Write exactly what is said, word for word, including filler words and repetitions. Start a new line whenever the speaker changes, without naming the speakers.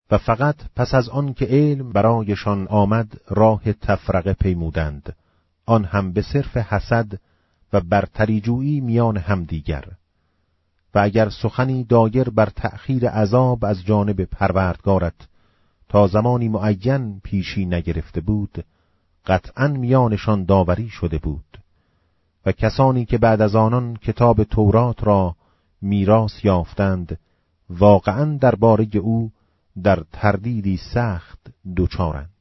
و فقط پس از آن که علم برایشان آمد راه تفرقه پیمودند، آن هم به صرف حسد و برتری جویی میان همدیگر. و اگر سخنی دایر بر تأخیر عذاب از جانب پروردگارت تا زمانی معین پیشی نگرفته بود، قطعاً میانشان داوری شده بود. و کسانی که بعد از آنان کتاب تورات را میراث یافتند، واقعاً درباره او در تردیدی سخت دوچارند.